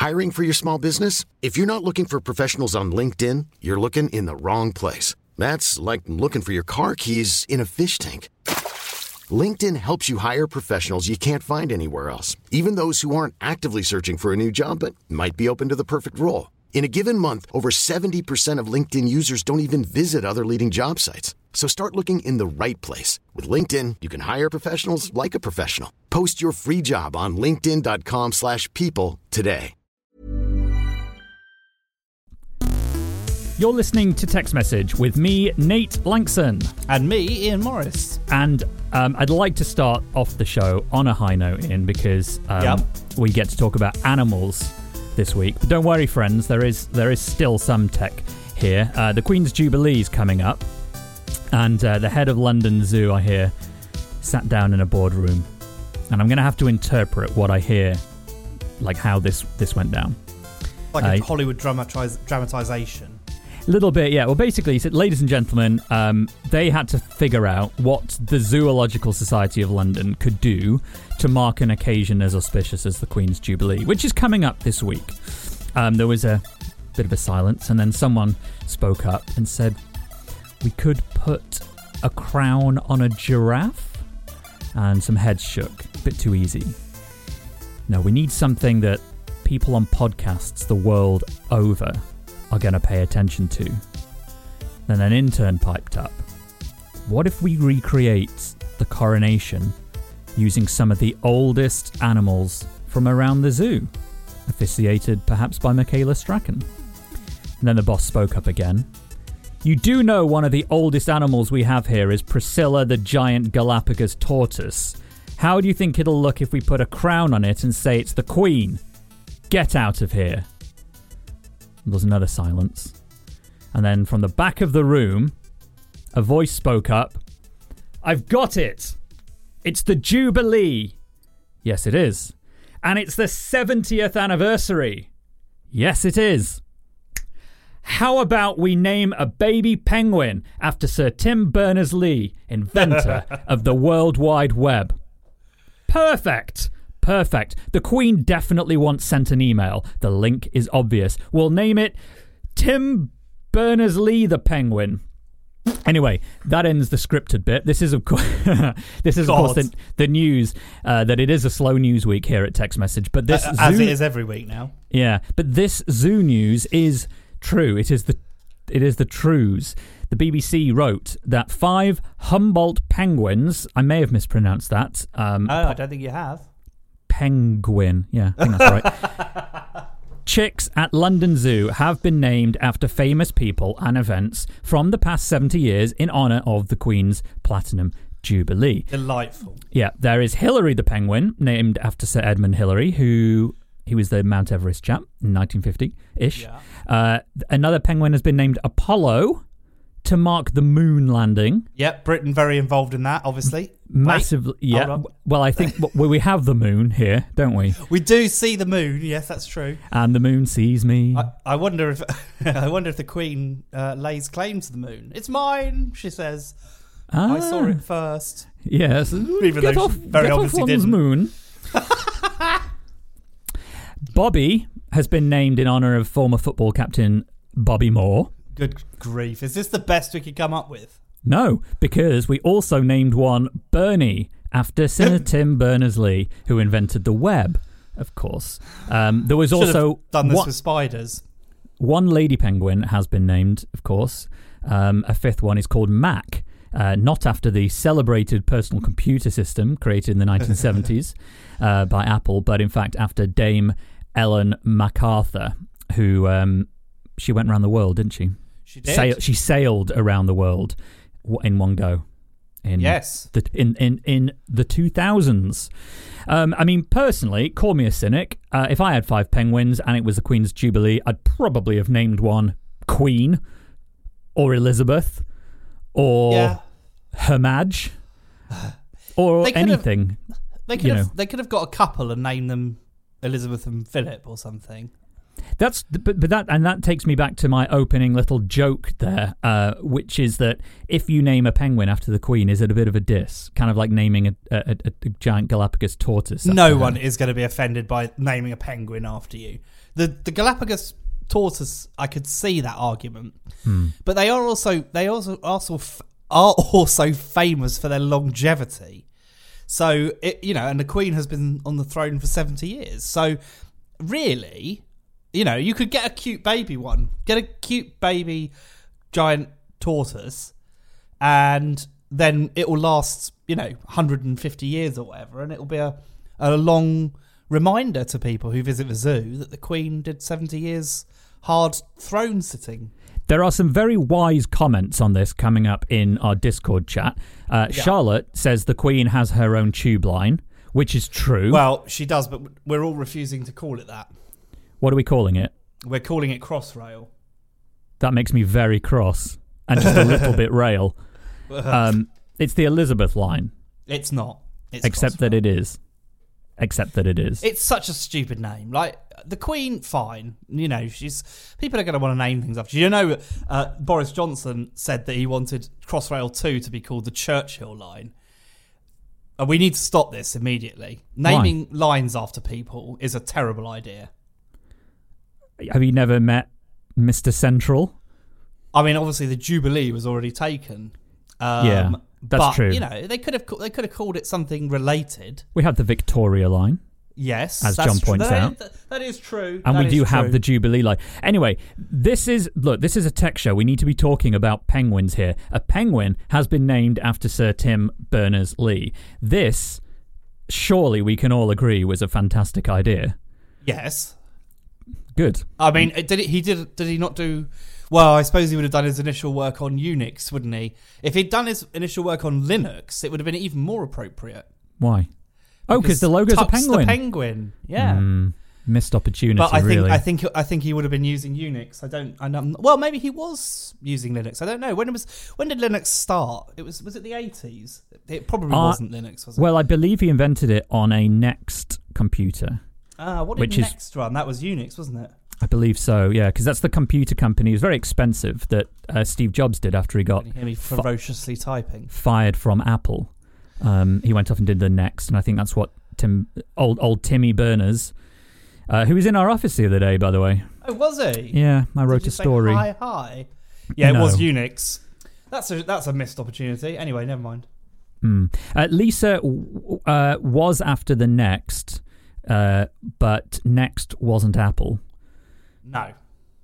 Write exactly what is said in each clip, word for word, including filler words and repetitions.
Hiring for your small business? If you're not looking for professionals on LinkedIn, you're looking in the wrong place. That's like looking for your car keys in a fish tank. LinkedIn helps you hire professionals you can't find anywhere else, even those who aren't actively searching for a new job but might be open to the perfect role. In a given month, over seventy percent of LinkedIn users don't even visit other leading job sites. So start looking in the right place. With LinkedIn, you can hire professionals like a professional. Post your free job on linkedin.com slash people today. You're listening to Text Message with me, Nate Lankson. And me, Ian Morris. And um, I'd like to start off the show on a high note, Ian, because um, yep. we get to talk about animals this week. But don't worry, friends, there is there is still some tech here. Uh, the Queen's Jubilee is coming up, and uh, the head of London Zoo, I hear, sat down in a boardroom, and I'm going to have to interpret what I hear, like how this, this went down. Like uh, a Hollywood dramatize, dramatization. A little bit, yeah. Well, basically, he said, ladies and gentlemen, um, they had to figure out what the Zoological Society of London could do to mark an occasion as auspicious as the Queen's Jubilee, which is coming up this week. Um, there was a bit of a silence, and then someone spoke up and said, we could put a crown on a giraffe, and some heads shook. A bit too easy. No, we need something that people on podcasts the world over are going to pay attention to. Then an intern piped up. What if we recreate the coronation using some of the oldest animals from around the zoo, officiated perhaps by Michaela Strachan? And then the boss spoke up again. You do know one of the oldest animals we have here is Priscilla the giant Galapagos tortoise. How do you think it'll look if we put a crown on it and say it's the Queen? Get out of here. There was another silence. And then from the back of the room, a voice spoke up. I've got it. It's the Jubilee. Yes, it is. And it's the seventieth anniversary. Yes, it is. How about we name a baby penguin after Sir Tim Berners-Lee, inventor of the World Wide Web? Perfect. Perfect. The Queen definitely once sent an email. The link is obvious. We'll name it Tim Berners-Lee the Penguin. Anyway, that ends the scripted bit. This is, of course, this is of course the, the news. Uh, that it is a slow news week here at Text Message, but this uh, as zoo, it is every week now. Yeah, but this zoo news is true. It is the it is the trues. The B B C wrote that five Humboldt penguins. I may have mispronounced that. Um, oh, I don't think you have. Penguin. Yeah, I think that's right. Chicks at London Zoo have been named after famous people and events from the past seventy years in honour of the Queen's Platinum Jubilee. Delightful. Yeah, there is Hillary the penguin, named after Sir Edmund Hillary, who he was the Mount Everest chap in nineteen fifty-ish. Yeah. Uh, another penguin has been named Apollo to mark the moon landing. Yep, Britain very involved in that, obviously. Massively, Wait, yeah. Well, I think well, we have the moon here, don't we? We do see the moon. Yes, that's true. And the moon sees me. I, I wonder if I wonder if the Queen uh, lays claim to the moon. It's mine, she says. Ah, I saw it first. Yes, even get though off, she very get obviously off one's didn't. Moon. Bobby has been named in honour of former football captain Bobby Moore. Good grief. Is this the best we could come up with? No, because we also named one Bernie after Sir Tim Berners-Lee, who invented the web, of course. Um, there was Should also... have done this one, with spiders. One lady penguin has been named, of course. Um, a fifth one is called Mac, uh, not after the celebrated personal computer system created in the nineteen seventies uh, by Apple, but in fact after Dame Ellen MacArthur, who... Um, she went around the world, didn't she? She did. Sail, she sailed around the world in one go. In yes. The, in, in, in the two thousands. Um, I mean, personally, call me a cynic. Uh, if I had five penguins and it was the Queen's Jubilee, I'd probably have named one Queen or Elizabeth or yeah. Her Madge or they anything. Have, they, could you have, know. they could have got a couple and named them Elizabeth and Philip or something. That's but, but that and that takes me back to my opening little joke there, uh, which is that if you name a penguin after the Queen, is it a bit of a diss? Kind of like naming a, a, a, a giant Galapagos tortoise. No one is going to be offended by naming a penguin after you. The the Galapagos tortoise, I could see that argument, hmm. but they are also they also also f- are also famous for their longevity. So it, you know, and the Queen has been on the throne for seventy years. So really. You know, you could get a cute baby one. Get a cute baby giant tortoise, and then it will last, you know, one hundred fifty years or whatever, and it will be a, a long reminder to people who visit the zoo that the Queen did seventy years hard throne sitting. There are some very wise comments on this coming up in our Discord chat. Uh, yeah. Charlotte says the Queen has her own tube line, which is true. Well, she does, but we're all refusing to call it that. What are we calling it? We're calling it Crossrail. That makes me very cross and just a little bit rail. Um, it's the Elizabeth line. It's not. It's Except that it is. Except that it is. It's such a stupid name. Like, the Queen, fine. You know, she's people are going to want to name things after. You know, uh, Boris Johnson said that he wanted Crossrail two to be called the Churchill line. And we need to stop this immediately. Naming Why? lines after people is a terrible idea. Have you never met Mister Central? I mean, obviously the Jubilee was already taken. Um, yeah, that's but, true. You know, they could have they could have called it something related. We have the Victoria line. Yes, as that's John points that, out. That, that is true. And that we do true. have the Jubilee line. Anyway, this is look. This is a tech show. We need to be talking about penguins here. A penguin has been named after Sir Tim Berners-Lee. This, surely, we can all agree, was a fantastic idea. Yes. Good. I mean, did it, he did? Did he not do? Well, I suppose he would have done his initial work on Unix, wouldn't he? If he'd done his initial work on Linux, it would have been even more appropriate. Why? Oh, because the logo's a penguin. The penguin, yeah. Mm, missed opportunity. But I think really. I think I think he would have been using Unix. I don't. I don't. Well, maybe he was using Linux. I don't know. When it was when did Linux start? It was was it the eighties? It probably uh, wasn't Linux, was it? Well, I believe he invented it on a Next computer. Ah, what did which Next is, run? That was Unix, wasn't it? I believe so, yeah, because that's the computer company. It was very expensive that uh, Steve Jobs did after he got Can you hear me ferociously fi- typing. fired from Apple. Um, he went off and did the Next, and I think that's what Tim, old old Timmy Berners, uh, who was in our office the other day, by the way. Oh, was he? Yeah, I wrote did you a story. Say hi, hi. Yeah, no. It was Unix. That's a that's a missed opportunity. Anyway, never mind. Mm. Uh, Lisa uh, was after the Next, uh, but Next wasn't Apple. No.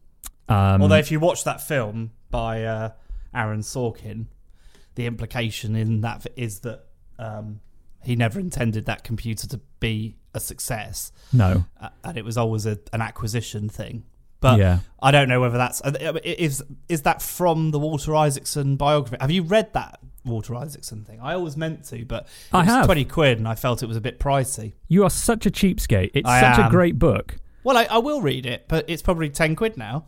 Um, Although if you watch that film by uh, Aaron Sorkin, the implication in that is that um, he never intended that computer to be a success. No. Uh, and it was always a, an acquisition thing. But yeah. I don't know whether that's... Is, is that from the Walter Isaacson biography? Have you read that Walter Isaacson thing? I always meant to, but it I was have. twenty quid and I felt it was a bit pricey. You are such a cheapskate. It's I such am. a great book. Well, I, I will read it, but it's probably ten quid now.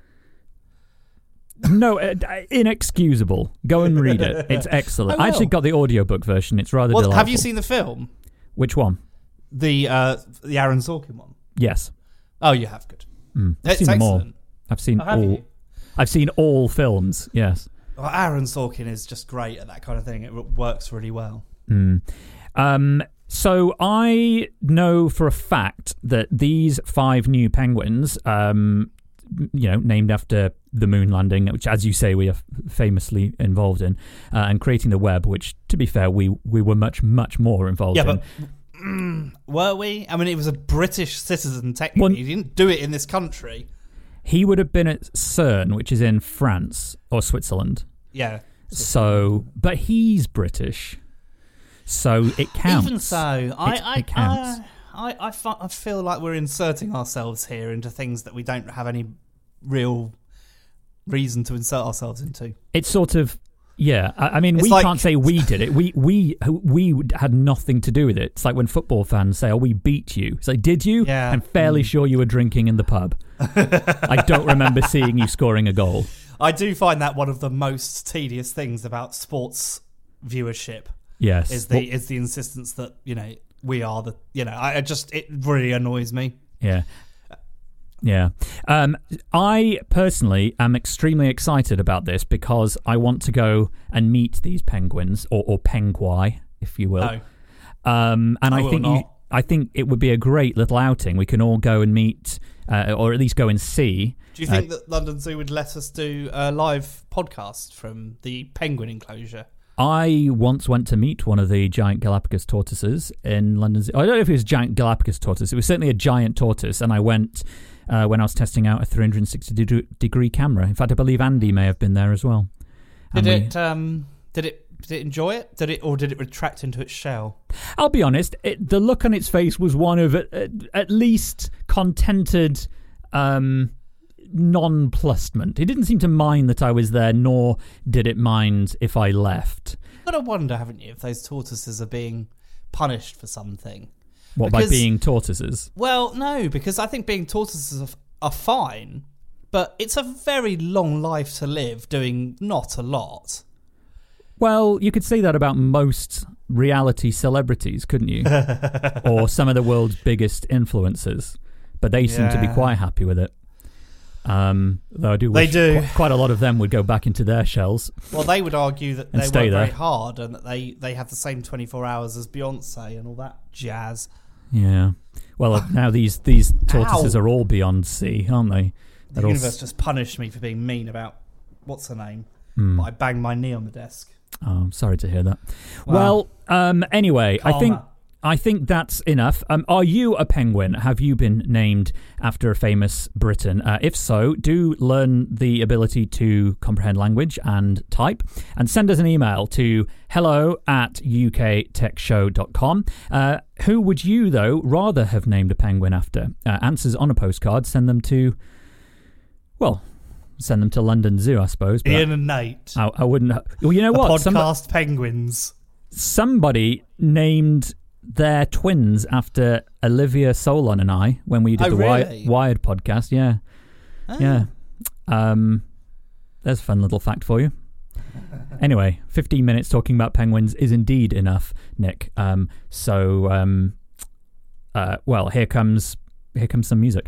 No, uh, inexcusable. Go and read it. It's excellent. I, I actually got the audiobook version. It's rather well, delightful. Have you seen the film? Which one? The uh, the Aaron Sorkin one. Yes. Oh, you have. Good. Mm. I've it's seen them all. excellent. I've seen oh, have all. You? I've seen all films. Yes. Well, Aaron Sorkin is just great at that kind of thing. It works really well. Mm. Um. So I know for a fact that these five new penguins, um, you know, named after the moon landing, which, as you say, we are famously involved in, uh, and creating the web, which, to be fair, we we were much much more involved yeah, in. But, mm, were we? I mean, it was a British citizen technically. Well, he didn't do it in this country. He would have been at CERN, which is in France or Switzerland. Yeah. So, but he's British. So it counts. Even so, I, it, I, it counts. I, I, I, I feel like we're inserting ourselves here into things that we don't have any real reason to insert ourselves into. It's sort of, yeah. I, I mean, it's we like, can't say we did it. We we we had nothing to do with it. It's like when football fans say, "Oh, we beat you." It's like, did you? Yeah. I'm fairly mm. sure you were drinking in the pub. I don't remember seeing you scoring a goal. I do find that one of the most tedious things about sports viewership. Yes, is the well, is the insistence that, you know, we are the, you know, I, I just, it really annoys me. Yeah. Yeah. Um, I personally am extremely excited about this because I want to go and meet these penguins, or, or penguai, if you will. No. Um, and I, I will think not. you, I think it would be a great little outing. We can all go and meet, uh, or at least go and see. Do you think uh, that London Zoo would let us do a live podcast from the penguin enclosure? I once went to meet one of the giant Galapagos tortoises in London Zoo. I don't know if it was a giant Galapagos tortoise. It was certainly a giant tortoise, and I went uh, when I was testing out a three hundred sixty degree camera. In fact, I believe Andy may have been there as well. Did and it? We, um, did it? Did it enjoy it? Did it, or did it retract into its shell? I'll be honest. It, the look on its face was one of at, at least contented. Um, nonplussment. It didn't seem to mind that I was there, nor did it mind if I left. You've got to wonder, haven't you, if those tortoises are being punished for something. What, because, by being tortoises? Well, no, because I think being tortoises are, are fine, but it's a very long life to live doing not a lot. Well, you could say that about most reality celebrities, couldn't you? Or some of the world's biggest influencers. But they seem yeah. to be quite happy with it. Um, though I do wish they do. Qu- quite a lot of them would go back into their shells. Well, they would argue that they work there. very hard and that they, they have the same twenty-four hours as Beyonce and all that jazz. Yeah. Well, now these, these tortoises Ow. are all beyond sea, aren't they? The They're universe all... just punished me for being mean about, what's her name? Mm. But I banged my knee on the desk. Oh, I'm sorry to hear that. Well, well um, anyway, Karma. I think... I think that's enough. Um, are you a penguin? Have you been named after a famous Briton? Uh, if so, do learn the ability to comprehend language and type, and send us an email to hello at u k tech show dot com. Uh, who would you, though, rather have named a penguin after? Uh, answers on a postcard. Send them to, well, send them to London Zoo, I suppose. But Ian and Nate. I, I wouldn't. Well, you know a what? Podcast Some, penguins. Somebody named their twins after Olivia Solon and I when we did oh, the really? Wired, Wired podcast. Yeah. Oh. Yeah. Um, there's a fun little fact for you. Anyway, fifteen minutes talking about penguins is indeed enough, Nick. Um, so, um, uh, well, here comes here comes some music.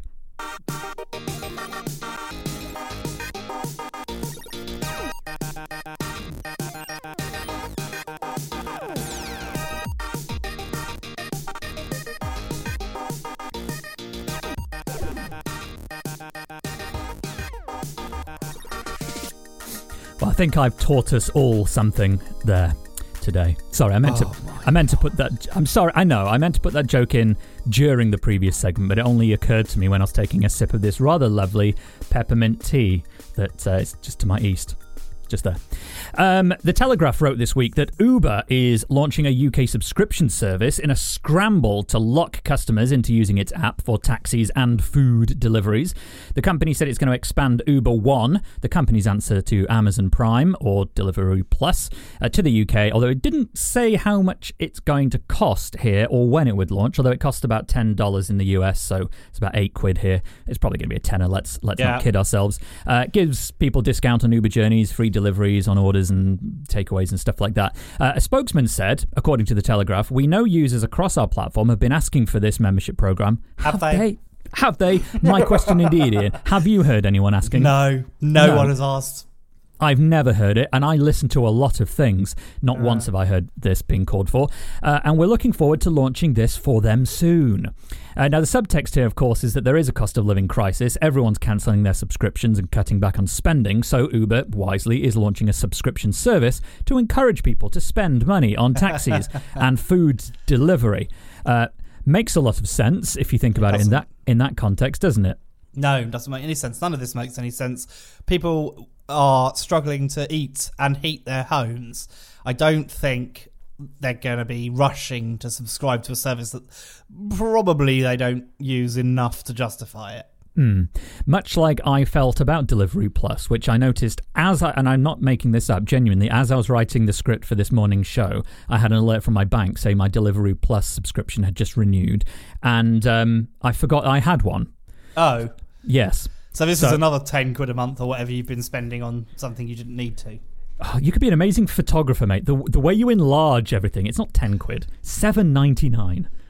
Well, I think I've taught us all something there today. Sorry, I meant oh to. I meant to put that. I'm sorry. I know. I meant to put that joke in during the previous segment, but it only occurred to me when I was taking a sip of this rather lovely peppermint tea that uh, is just to my east. Just there. Um, the Telegraph wrote this week that Uber is launching a U K subscription service in a scramble to lock customers into using its app for taxis and food deliveries. The company said it's going to expand Uber One, the company's answer to Amazon Prime or Deliveroo Plus, uh, to the U K, although it didn't say how much it's going to cost here or when it would launch, although it cost about ten dollars in the U S, so it's about eight quid here. It's probably going to be a tenner, let's, let's yeah. not kid ourselves. Uh, it gives people discount on Uber journeys, free deliveries on orders and takeaways and stuff like that. Uh, a spokesman said, according to the Telegraph, we know users across our platform have been asking for this membership program. Have, have they? they? Have they? My question indeed, Ian. Have you heard anyone asking? No, no, no one has asked. I've never heard it, and I listen to a lot of things. Not uh. once have I heard this being called for. Uh, and we're looking forward to launching this for them soon. Uh, now, the subtext here, of course, is that there is a cost of living crisis. Everyone's cancelling their subscriptions and cutting back on spending, so Uber, wisely, is launching a subscription service to encourage people to spend money on taxis and food delivery. Uh, makes a lot of sense if you think about it, it in that in that context, doesn't it? No, it doesn't make any sense. None of this makes any sense. People are struggling to eat and heat their homes. I don't think they're going to be rushing to subscribe to a service that probably they don't use enough to justify it. Mm. Much like I felt about Deliveroo Plus, which I noticed as I, and I'm not making this up, genuinely, as I was writing the script for this morning's show, I had an alert from my bank saying my Deliveroo Plus subscription had just renewed, and um, I forgot I had one. Oh. Yes. So this so, is another ten quid a month or whatever you've been spending on something you didn't need to. Oh, you could be an amazing photographer, mate. The the way you enlarge everything, it's not ten quid, seven ninety nine.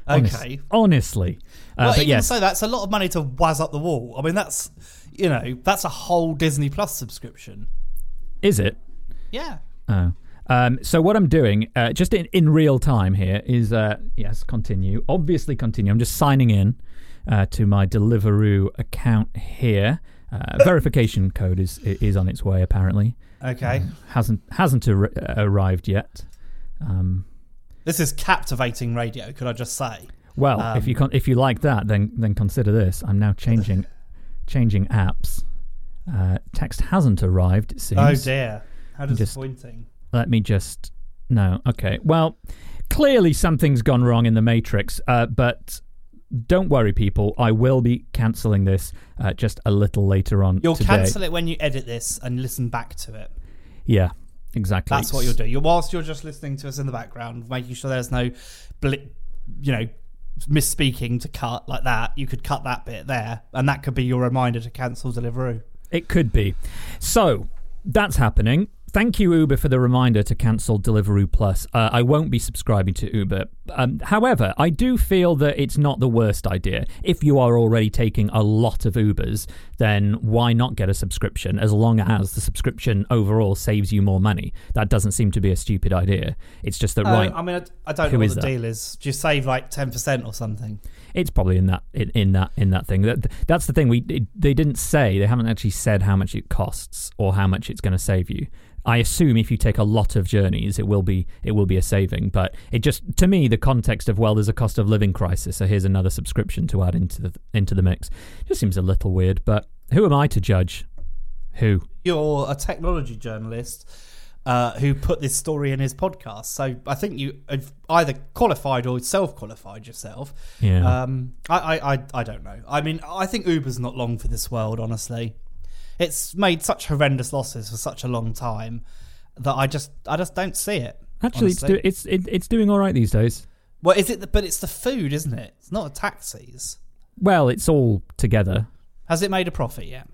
Honest, Okay. Honestly. Uh, Well, but even yes. so, that's a lot of money to waz up the wall. I mean, that's, you know, that's a whole Disney Plus subscription. Is it? Yeah. Oh. Um, so what I'm doing, uh, just in, in real time here, is, uh, yes, continue. Obviously continue. I'm just signing in uh, to my Deliveroo account here. Uh, verification code is is on its way, apparently. Okay. Uh, hasn't hasn't ar- arrived yet. Um, This is captivating radio, could I just say? well, Um, if you con- if you like that, then then consider this. I'm now changing changing apps. Uh, text hasn't arrived, it seems. Oh, dear. How Just- disappointing. Let me just... No, okay. Well, clearly something's gone wrong in the Matrix, uh, but don't worry, people. I will be cancelling this uh, just a little later on You'll today. cancel it when you edit this and listen back to it. Yeah, exactly. That's what you'll do. You're, whilst you're just listening to us in the background, making sure there's no, bli- you know, misspeaking to cut like that, you could cut that bit there, and that could be your reminder to cancel Deliveroo. It could be. So, that's happening. Thank you, Uber, for the reminder to cancel Deliveroo Plus. Uh, I won't be subscribing to Uber. Um, however, I do feel that it's not the worst idea. If you are already taking a lot of Ubers, then why not get a subscription as long as the subscription overall saves you more money? That doesn't seem to be a stupid idea. It's just that, Uh, right... I mean, I, I don't Who know what is the that? deal is. Do you save like ten percent or something? It's probably in that in, in that in that thing. That that's the thing. We it, they didn't say. They haven't actually said how much it costs or how much it's going to save you. I assume if you take a lot of journeys, it will be it will be a saving. But it just, to me, the context of, well, there's a cost of living crisis, so here's another subscription to add into the into the mix, just seems a little weird. But who am I to judge? Who? You're a technology journalist uh, who put this story in his podcast, so I think you have either qualified or self-qualified yourself. Yeah. Um, I, I, I, I don't know. I mean, I think Uber's not long for this world, honestly. It's made such horrendous losses for such a long time that I just I just don't see it. Actually, it's honestly. do, it's it, it's doing all right these days. Well, is it? The, but it's the food, isn't it? It's not the taxis. Well, it's all together. Has it made a profit yet?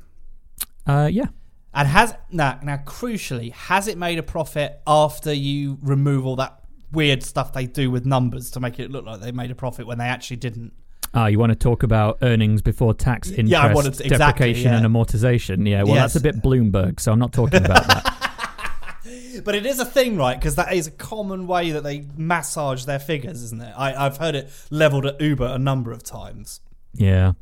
Uh, yeah. And has now now crucially, has it made a profit after you remove all that weird stuff they do with numbers to make it look like they made a profit when they actually didn't? Ah, you want to talk about earnings before tax, interest, Yeah, I wanted to- exactly, deprecation, yeah. and amortization? Yeah, well, Yes. that's a bit Bloomberg, so I'm not talking about that. But it is a thing, right? Because that is a common way that they massage their figures, isn't it? I, I've heard it leveled at Uber a number of times. Yeah.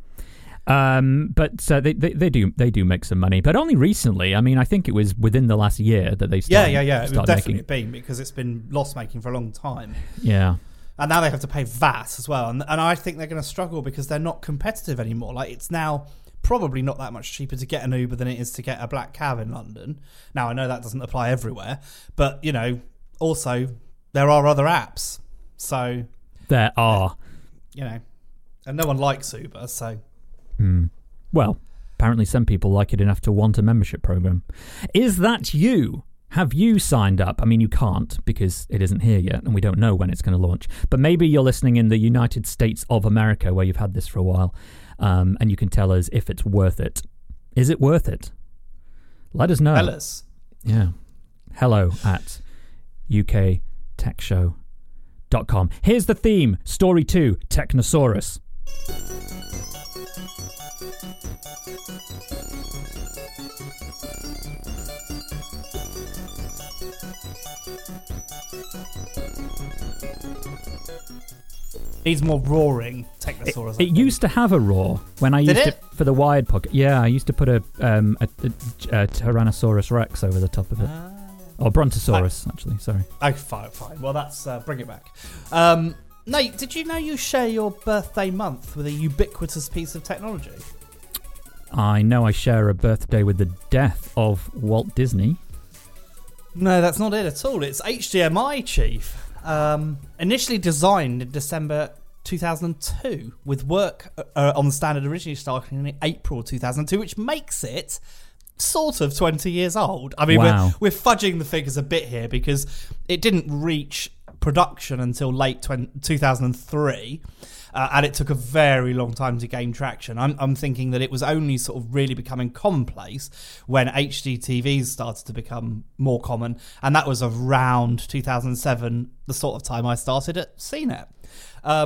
Um, but uh, they, they they do they do make some money, but only recently. I mean, I think it was within the last year that they Yeah, started. yeah, yeah. It would started definitely making, been because it's been loss making for a long time. yeah. And now they have to pay V A T as well. And, and I think they're going to struggle because they're not competitive anymore. Like, it's now probably not that much cheaper to get an Uber than it is to get a black cab in London. Now, I know that doesn't apply everywhere. But, you know, also, there are other apps. So, There are. you know, and no one likes Uber. So, Mm. Well, apparently some people like it enough to want a membership program. Is that you? Have you signed up? I mean, you can't because it isn't here yet and we don't know when it's going to launch. But maybe you're listening in the United States of America where you've had this for a while, um, and you can tell us if it's worth it. Is it worth it? Let us know. tell us. Yeah. Hello at U K tech show dot com. Here's the theme. Story two, Technosaurus. Needs more roaring Technosaurus. It used to have a roar when I Did used it? it for the Wired podcast. Yeah, I used to put a um a, a, a Tyrannosaurus Rex over the top of it, Ah. or Brontosaurus actually. Sorry. Oh, fine, fine. Well, that's uh, bring it back. Um, Nate, did you know you share your birthday month with a ubiquitous piece of technology? I know I share a birthday with the death of Walt Disney. No, that's not it at all. It's H D M I, Chief. Um, initially designed in December two thousand two, with work uh, on the standard originally starting in April two thousand two, which makes it sort of twenty years old. I mean, Wow. we're, we're fudging the figures a bit here because it didn't reach production until late two thousand three. Uh, and it took a very long time to gain traction. I'm, I'm thinking that it was only sort of really becoming commonplace when H D T Vs started to become more common, and that was around two thousand seven, the sort of time I started at C net. Um,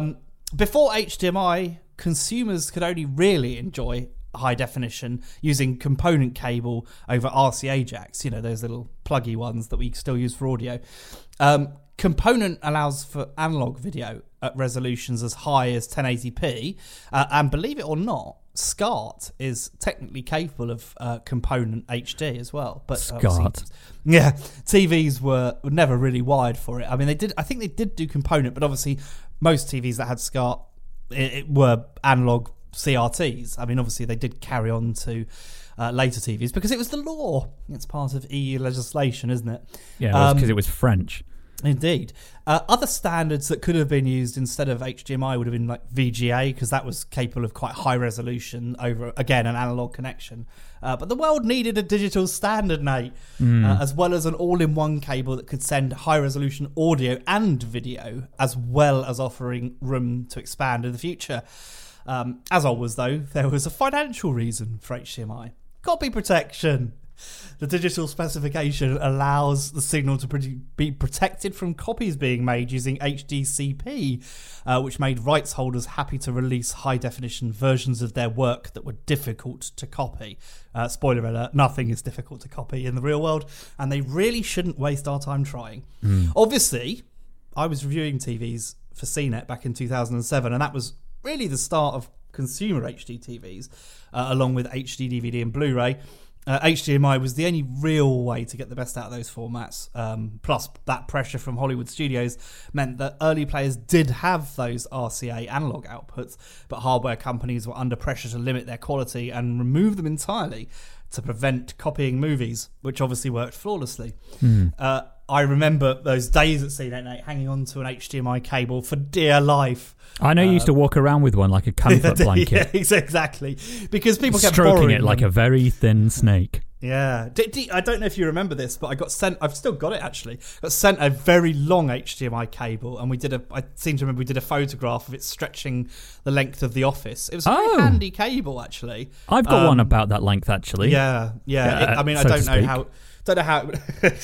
before H D M I, consumers could only really enjoy high definition using component cable over R C A jacks, you know, those little pluggy ones that we still use for audio. Um, component allows for analog video at resolutions as high as ten eighty p, uh, and believe it or not, SCART is technically capable of uh, component H D as well. But SCART, yeah, T Vs were, were never really wired for it. I mean, they did. I think they did do component, but obviously most T Vs that had SCART it, it were analog C R Ts. I mean, obviously they did carry on to uh, later T Vs because it was the law. It's part of E U legislation, isn't it? Yeah, because it, um, it was French. Indeed. Uh, other standards that could have been used instead of H D M I would have been like V G A, because that was capable of quite high resolution over, again, an analog connection. Uh, but the world needed a digital standard, Nate, mm. uh, as well as an all-in-one cable that could send high-resolution audio and video, as well as offering room to expand in the future. Um, as always, though, there was a financial reason for H D M I. Copy protection. The digital specification allows the signal to be protected from copies being made using H D C P, uh, which made rights holders happy to release high-definition versions of their work that were difficult to copy. Uh, spoiler alert, nothing is difficult to copy in the real world, and they really shouldn't waste our time trying. Mm. Obviously, I was reviewing T Vs for C net back in two thousand seven, and that was really the start of consumer H D T Vs, uh, along with H D D V D and Blu-ray. Uh, H D M I was the only real way to get the best out of those formats. Um, plus, that pressure from Hollywood studios meant that early players did have those R C A analog outputs, but hardware companies were under pressure to limit their quality and remove them entirely to prevent copying movies, which obviously worked flawlessly. Mm. Uh, I remember those days at C net hanging on to an H D M I cable for dear life. I know you used to walk around with one like a comfort blanket. Yeah, exactly. Because people kept stroking borrowing it like them. a very thin snake. Yeah. D- D- I don't know if you remember this, but I got sent, I've still got it actually, got sent a very long H D M I cable, and we did a, I seem to remember we did a photograph of it stretching the length of the office. It was a very oh. handy cable actually. I've got um, one about that length actually. Yeah, yeah. yeah it, I mean, so I don't know speak. how, don't know how, it would,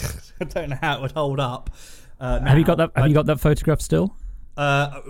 I don't know how it would hold up. Uh, now, have you got that? Have you got that photograph still? Uh,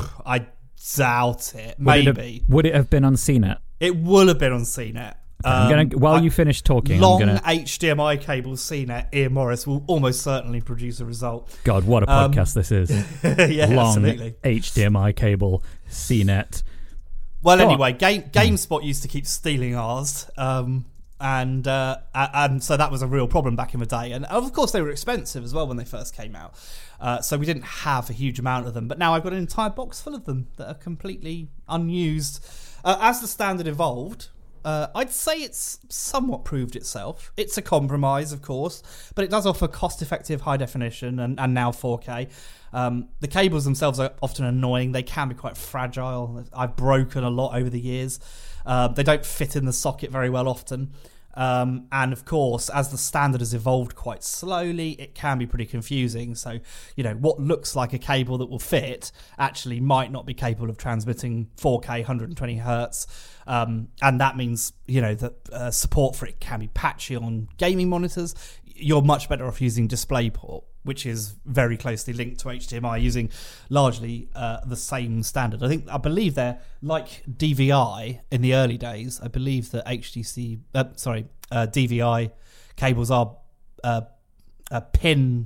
I doubt it. Would Maybe. It have, would it have been on C net? It will have been on C net. Okay, I'm gonna, while I, you finish talking, long I'm gonna... H D M I cable C net, Ian Morris will almost certainly produce a result. God, what a podcast um, this is. Yeah, long absolutely. H D M I cable C net. Well, Go anyway, Game, GameSpot used to keep stealing ours. Um, and uh, and so that was a real problem back in the day. And of course, they were expensive as well when they first came out. Uh, so we didn't have a huge amount of them. But now I've got an entire box full of them that are completely unused. Uh, as the standard evolved, uh, I'd say it's somewhat proved itself. It's a compromise, of course, but it does offer cost-effective high definition and, and now four K. Um, the cables themselves are often annoying. They can be quite fragile. I've broken a lot over the years. Uh, they don't fit in the socket very well often. Um, and of course, as the standard has evolved quite slowly, it can be pretty confusing. So, you know, what looks like a cable that will fit actually might not be capable of transmitting four K one hundred twenty hertz. Um, and that means, you know, that uh, support for it can be patchy on gaming monitors. You're much better off using DisplayPort, which is very closely linked to H D M I, using largely uh, the same standard. I think, I believe they're like D V I in the early days. I believe that H D C, uh, sorry, uh, D V I cables are uh, a pin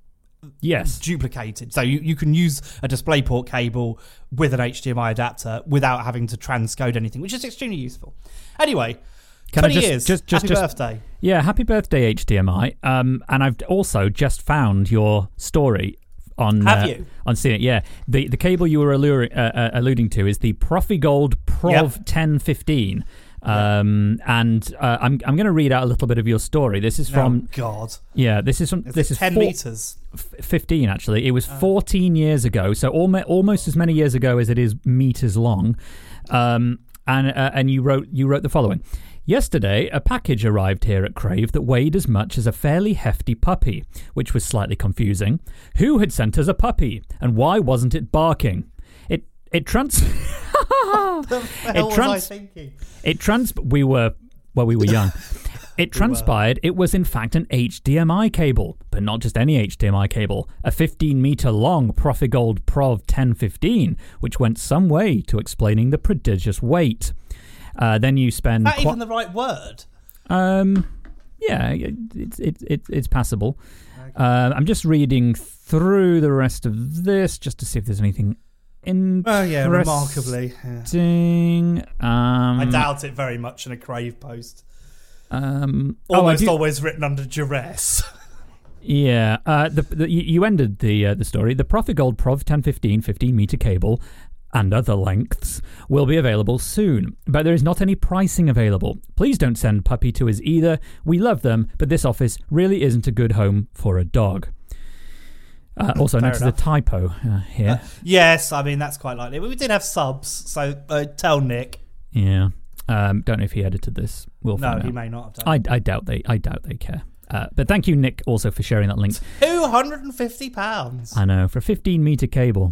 yes duplicated. So you, you can use a DisplayPort cable with an H D M I adapter without having to transcode anything, which is extremely useful. Anyway, Can twenty I just, years. Just, just, happy just, birthday. Yeah, happy birthday, H D M I. Um, and I've also just found your story on Have uh, you? on C net. Yeah, the the cable you were alluring, uh, uh, alluding to is the Profigold Prov Yep. ten fifteen. Um, and uh, I'm I'm going to read out a little bit of your story. This is from oh God. Yeah, this is from Is this it is ten four, meters. f- fifteen actually. It was fourteen years ago, so almost almost as many years ago as it is meters long. Um, and uh, and you wrote you wrote the following. Yesterday, a package arrived here at Crave that weighed as much as a fairly hefty puppy, which was slightly confusing. Who had sent us a puppy, and why wasn't it barking? It it trans. What the hell it was trans- I thinking? It trans. We were well, we were young. It transpired it was in fact an H D M I cable, but not just any H D M I cable, a fifteen metre long Profigold Prov ten fifteen, which went some way to explaining the prodigious weight. Uh, then you spend... Is that qu- even the right word? Um, yeah, it's it, it, it's passable. Okay. Uh, I'm just reading through the rest of this just to see if there's anything interesting. Oh, yeah, remarkably. Yeah. Um, I doubt it very much in a Crave post. Um, Almost oh, do, always written under duress. Yeah, uh, the, the, you ended the uh, the story. The Profigold Prov ten fifteen fifteen metre cable and other lengths will be available soon, but there is not any pricing available. Please don't send Puppy to us either. We love them, but this office really isn't a good home for a dog. Uh, also, notice the typo uh, here. Uh, yes, I mean, that's quite likely. We did have subs, so uh, tell Nick. Yeah. Um, don't know if he edited this. We'll find No, he out. may not have done. I, I doubt they. I doubt they care. Uh, but thank you, Nick, also for sharing that link. Two hundred and fifty pounds. I know, for a fifteen meter cable.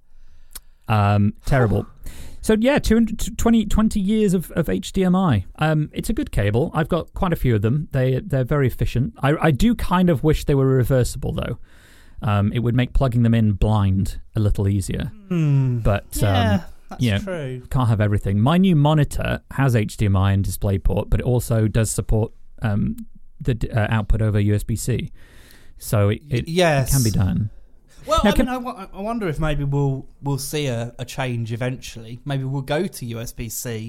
Um, terrible. So yeah, two hundred twenty, twenty years of, of H D M I. Um, it's a good cable. I've got quite a few of them. They they're very efficient. I I do kind of wish they were reversible though. Um, it would make plugging them in blind a little easier. Mm. But yeah. Um, That's you know, true. Can't have everything. My new monitor has H D M I and DisplayPort, but it also does support um, the uh, output over U S B C. So it, it, yes. it can be done. Well, now, I can, mean, I, w- I wonder if maybe we'll we'll see a, a change eventually. Maybe we'll go to U S B C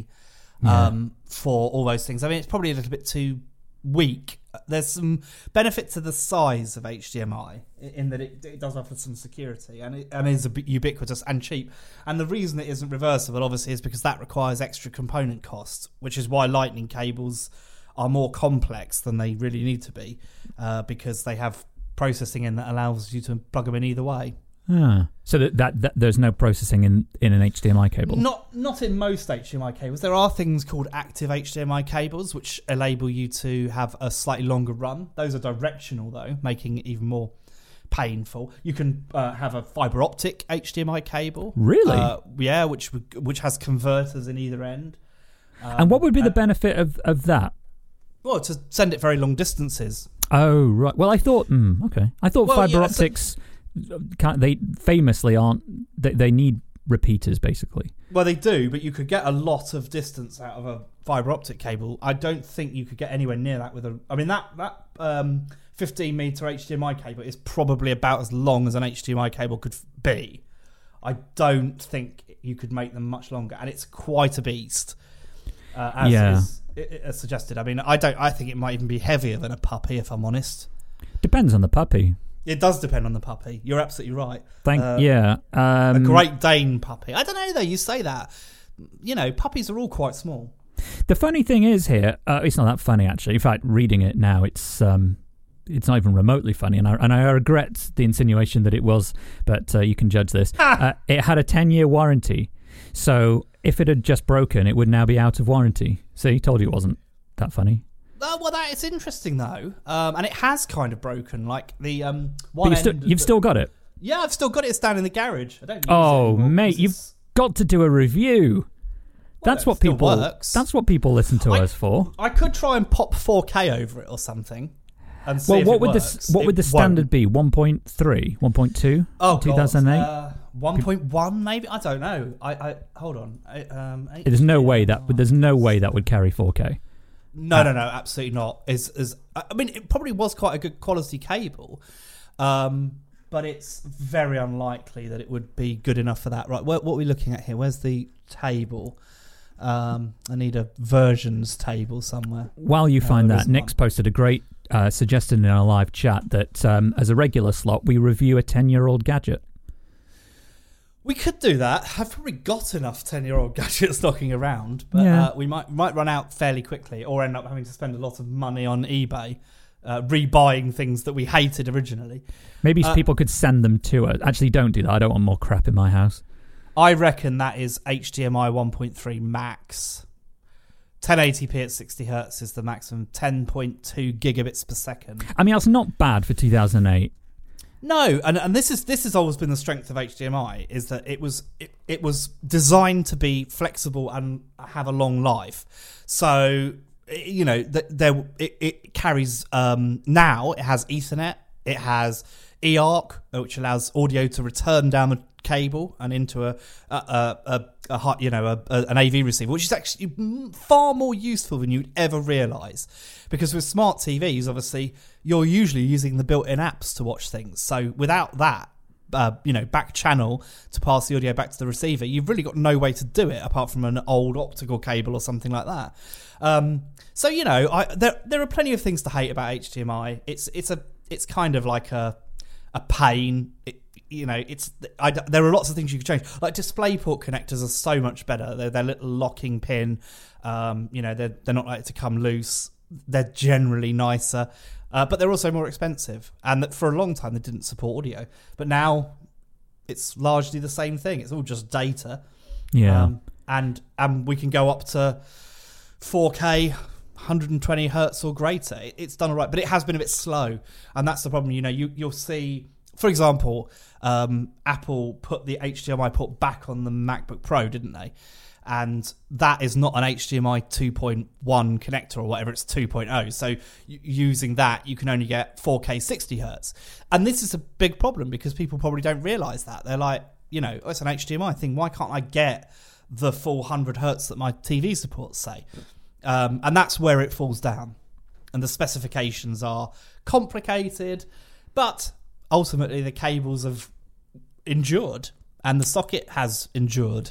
um, yeah. for all those things. I mean, it's probably a little bit too weak. There's some benefit to the size of H D M I in that it, it does offer some security and it and is a bit ubiquitous and cheap. And the reason it isn't reversible, obviously, is because that requires extra component costs, which is why Lightning cables are more complex than they really need to be, uh, because they have processing in that allows you to plug them in either way. Ah. So that, that, that there's no processing in, in an H D M I cable? Not not in most H D M I cables. There are things called active H D M I cables, which enable you to have a slightly longer run. Those are directional, though, making it even more painful. You can uh, have a fibre optic H D M I cable. Really? Uh, yeah, which which has converters in either end. Um, and what would be the benefit of, of that? Well, to send it very long distances. Oh, right. Well, I thought... Mm, okay. I thought well, fibre yeah, optics... So, can't, they famously aren't... They, they need repeaters, basically. Well, they do, but you could get a lot of distance out of a fibre optic cable. I don't think you could get anywhere near that with a... I mean, that, that um, fifteen metre H D M I cable is probably about as long as an H D M I cable could be. I don't think you could make them much longer, and it's quite a beast, uh, as yeah. is it, it suggested. I mean, I don't. I think it might even be heavier than a puppy, if I'm honest. Depends on the puppy. It does depend on the puppy. You're absolutely right. Thank uh, yeah. Um, a Great Dane puppy. I don't know though. You say that. You know, puppies are all quite small. The funny thing is here, uh, it's not that funny actually. In fact, reading it now, it's um, it's not even remotely funny, and I and I regret the insinuation that it was. But uh, you can judge this. uh, it had a ten-year warranty, so if it had just broken, it would now be out of warranty. See, told you it wasn't that funny. Uh, well, that is interesting though, um, and it has kind of broken. Like the um, but one you've, end still, you've the, still got it. Yeah, I've still got it. It's down in the garage. I don't. Use oh, it anymore mate, you've got to do a review. Well, that's what people. Works. That's what people listen to I, us for. I could try and pop four K over it or something. And see well, if what it would works. the what would it the standard won't. be? One point three, one point two. Oh, two thousand eight. Uh, one point one maybe. I don't know. I, I hold on. I, um, there's no way that there's no way that would carry four K. No, no, no, absolutely not. Is is I mean, it probably was quite a good quality cable, um, but it's very unlikely that it would be good enough for that. Right, what, what are we looking at here? Where's the table? Um, I need a versions table somewhere. While you find uh, that, Nick's one. posted a great uh, suggestion in our live chat that um, as a regular slot, we review a ten-year-old gadget. We could do that. I've probably got enough ten-year-old gadgets knocking around, but yeah. uh, we might might run out fairly quickly, or end up having to spend a lot of money on eBay, uh, rebuying things that we hated originally. Maybe uh, people could send them to us. Actually, don't do that. I don't want more crap in my house. I reckon that is H D M I one point three max. ten eighty p at sixty hertz is the maximum. ten point two gigabits per second. I mean, that's not bad for two thousand eight. No, and and this is this has always been the strength of H D M I, is that it was it, it was designed to be flexible and have a long life. So you know, there it, it carries um, now. It has Ethernet. It has eARC, which allows audio to return down the cable and into a a, a, a, a hot, you know, a, a, an A V receiver, which is actually far more useful than you'd ever realise. Because with smart T Vs, obviously, you're usually using the built-in apps to watch things. So without that, uh, you know, back channel to pass the audio back to the receiver, you've really got no way to do it apart from an old optical cable or something like that. Um, so you know, I, there there are plenty of things to hate about H D M I. It's it's a it's kind of like a a pain. It, you know, it's I, there are lots of things you can change. Like DisplayPort connectors are so much better. They're their little locking pin. Um, you know, they're they're not like to come loose. They're generally nicer, uh, but they're also more expensive. And that for a long time they didn't support audio, but now it's largely the same thing. It's all just data. Yeah, um, and and we can go up to four K. one hundred twenty hertz or greater. It's done all right, but it has been a bit slow, and that's the problem. You know, you you'll see, for example, um, Apple put the H D M I port back on the MacBook Pro, didn't they? And that is not an H D M I two point one connector or whatever. It's two point oh. So using that, you can only get four K sixty hertz, and this is a big problem because people probably don't realise that. They're like, you know, oh, it's an H D M I thing. Why can't I get the full one hundred hertz that my T V supports, say? Um, and that's where it falls down. And the specifications are complicated, but ultimately the cables have endured and the socket has endured.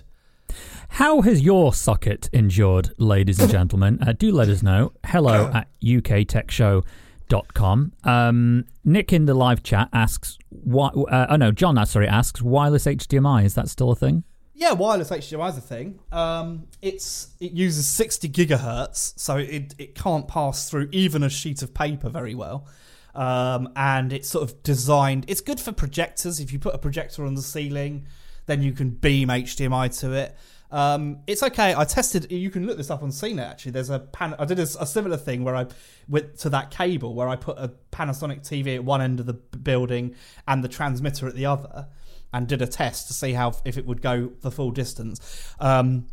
How has your socket endured, ladies and gentlemen? Uh, do let us know. Hello at u k tech show dot com. Um, Nick in the live chat asks, why, uh, oh no, John, sorry, asks, wireless H D M I, is that still a thing? Yeah, wireless H D M I is a thing. Um, it's it uses sixty gigahertz, so it it can't pass through even a sheet of paper very well. Um, and it's sort of designed. It's good for projectors. If you put a projector on the ceiling, then you can beam H D M I to it. Um, it's okay. I tested. You can look this up on C net. Actually, there's a pan. I did a, a similar thing where I went to that cable where I put a Panasonic T V at one end of the building and the transmitter at the other, and did a test to see how if it would go the full distance. Um,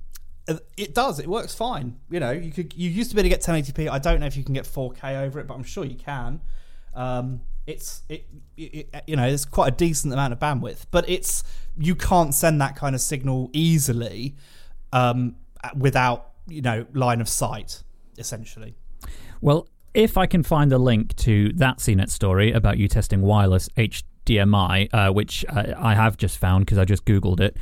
it does. It works fine. You know, you could. You used to be able to get ten eighty p. I don't know if you can get four K over it, but I'm sure you can. Um, it's it, it, it. You know, it's quite a decent amount of bandwidth, but it's you can't send that kind of signal easily um, without you know line of sight, essentially. Well, if I can find a link to that C net story about you testing wireless H D M I, uh, which uh, I have just found because I just Googled it,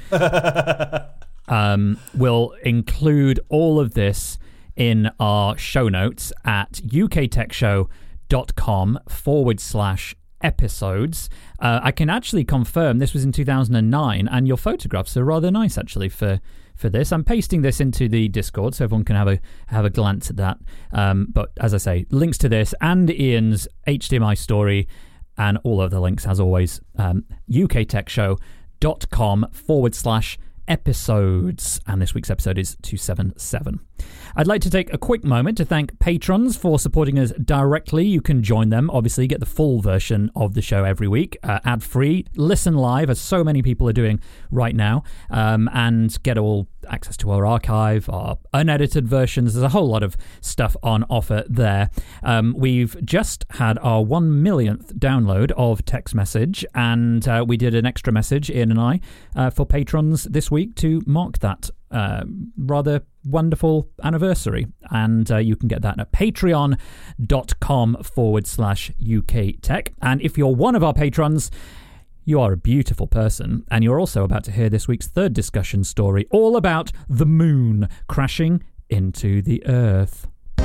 um, we'll include all of this in our show notes at uktechshow.com forward slash episodes. Uh, I can actually confirm this was in two thousand nine, and your photographs are rather nice actually for for this. I'm pasting this into the Discord so everyone can have a have a glance at that. Um, but as I say, links to this and Ian's H D M I story and all of the links, as always, um, uktechshow.com forward slash episodes. And this week's episode is two seventy-seven. I'd like to take a quick moment to thank patrons for supporting us directly. You can join them, obviously, get the full version of the show every week, uh, ad-free, listen live, as so many people are doing right now, um, and get all access to our archive, our unedited versions. There's a whole lot of stuff on offer there. Um, we've just had our one millionth download of Text Message, and uh, we did an extra message, Ian and I, uh, for patrons this week to mark that uh, rather wonderful anniversary. And uh, you can get that at patreon.com forward slash UK Tech. And if you're one of our patrons, you are a beautiful person, and you're also about to hear this week's third discussion story, all about the moon crashing into the Earth.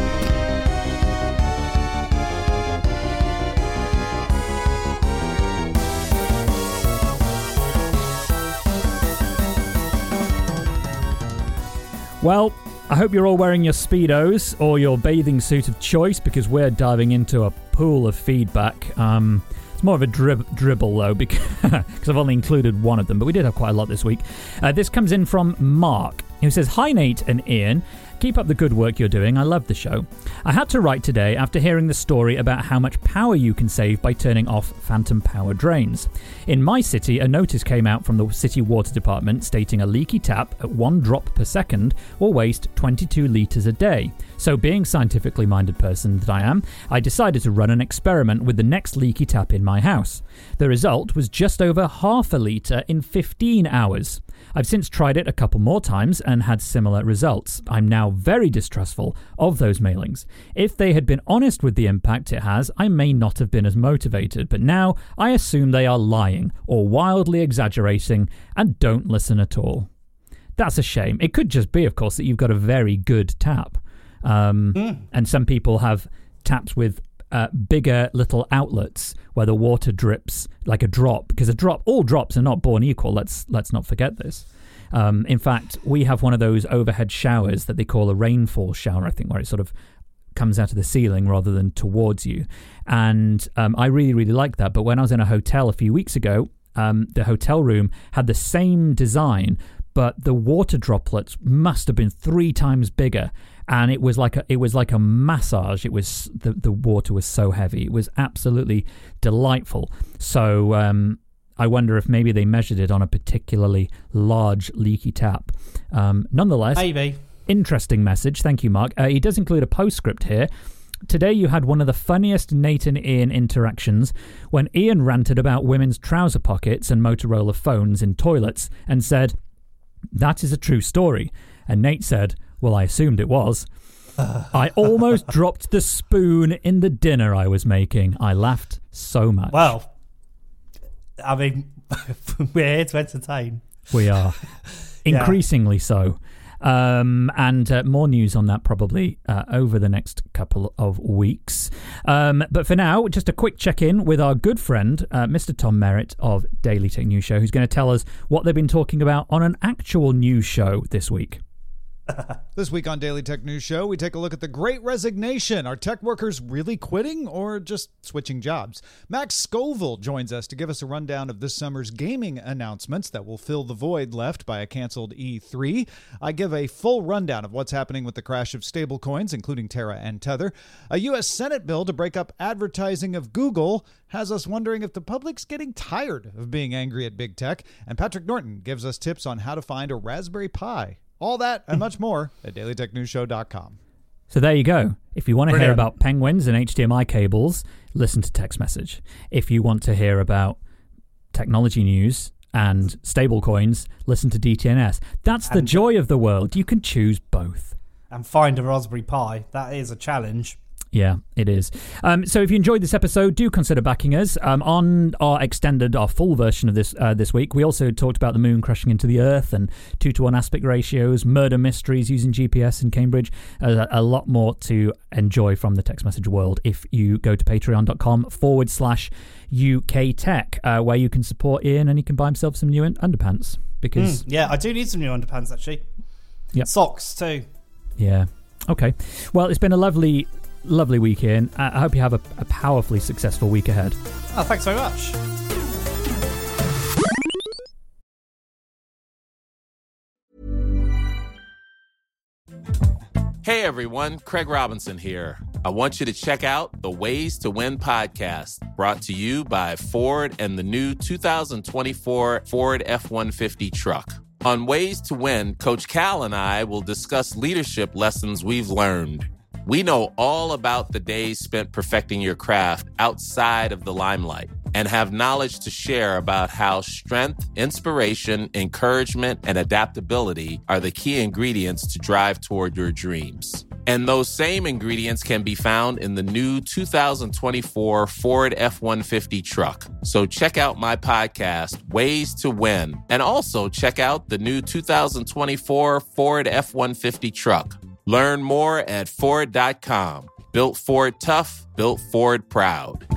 Well, I hope you're all wearing your Speedos or your bathing suit of choice, because we're diving into a pool of feedback. Um, it's more of a drib- dribble, though, because I've only included one of them, but we did have quite a lot this week. Uh, this comes in from Mark, who says, "Hi Nate and Ian. Keep up the good work you're doing. I love the show. I had to write today after hearing the story about how much power you can save by turning off phantom power drains. In my city, a notice came out from the city water department stating a leaky tap at one drop per second will waste twenty-two litres a day. So being scientifically minded person that I am, I decided to run an experiment with the next leaky tap in my house. The result was just over half a litre in fifteen hours. I've since tried it a couple more times and had similar results. I'm now very distrustful of those mailings. If they had been honest with the impact it has, I may not have been as motivated, but now I assume they are lying or wildly exaggerating and don't listen at all." That's a shame. It could just be, of course, that you've got a very good tap. Um, mm. And some people have taps with uh, bigger little outlets where the water drips like a drop, because a drop, all drops are not born equal. Let's let's not forget this. Um, in fact, we have one of those overhead showers that they call a rainfall shower, I think, where it sort of comes out of the ceiling rather than towards you. And um, I really, really like that. But when I was in a hotel a few weeks ago, um, the hotel room had the same design, but the water droplets must have been three times bigger. And it was like a it was like a massage. It was the, the water was so heavy. It was absolutely delightful. So um, I wonder if maybe they measured it on a particularly large leaky tap. Um, nonetheless, maybe. Interesting message. Thank you, Mark. Uh, he does include a postscript here. Today you had one of the funniest Nate and Ian interactions when Ian ranted about women's trouser pockets and Motorola phones in toilets and said, "That is a true story." And Nate said, "Well, I assumed it was. I almost dropped the spoon in the dinner I was making. I laughed so much." Well, I mean, we're here to entertain. We are. Yeah. Increasingly so. Um, and uh, more news on that probably uh, over the next couple of weeks. Um, but for now, just a quick check-in with our good friend, uh, Mister Tom Merritt of Daily Tech News Show, who's going to tell us what they've been talking about on an actual news show this week. This week on Daily Tech News Show, we take a look at the Great Resignation. Are tech workers really quitting or just switching jobs? Max Scoville joins us to give us a rundown of this summer's gaming announcements that will fill the void left by a canceled E three. I give a full rundown of what's happening with the crash of stablecoins, including Terra and Tether. A U S Senate bill to break up advertising of Google has us wondering if the public's getting tired of being angry at big tech. And Patrick Norton gives us tips on how to find a Raspberry Pi. All that and much more at daily tech news show dot com. So there you go. If you want to Brilliant. hear about penguins and H D M I cables, listen to Text Message. If you want to hear about technology news and stablecoins, listen to D T N S. That's the and, joy of the world. You can choose both. And find a Raspberry Pi. That is a challenge. Yeah, it is. Um, so if you enjoyed this episode, do consider backing us. Um, on our extended, our full version of this uh, this week, we also talked about the moon crashing into the Earth and two to one aspect ratios, murder mysteries using G P S in Cambridge. Uh, a lot more to enjoy from the text message world if you go to patreon.com forward slash UK Tech, uh, where you can support Ian and he can buy himself some new underpants. Because mm, yeah, I do need some new underpants, actually. Yep. Socks, too. Yeah. Okay. Well, it's been a lovely... Lovely weekend. I hope you have a, a powerfully successful week ahead. Oh, thanks very much. Hey everyone, Craig Robinson here. I want you to check out the Ways to Win podcast, brought to you by Ford and the new two thousand twenty-four Ford F one fifty truck. On Ways to Win, Coach Cal and I will discuss leadership lessons we've learned. We know all about the days spent perfecting your craft outside of the limelight and have knowledge to share about how strength, inspiration, encouragement, and adaptability are the key ingredients to drive toward your dreams. And those same ingredients can be found in the new two thousand twenty-four Ford F one fifty truck. So check out my podcast, Ways to Win, and also check out the new two thousand twenty-four Ford F one fifty truck. Learn more at Ford dot com. Built Ford tough, built Ford proud.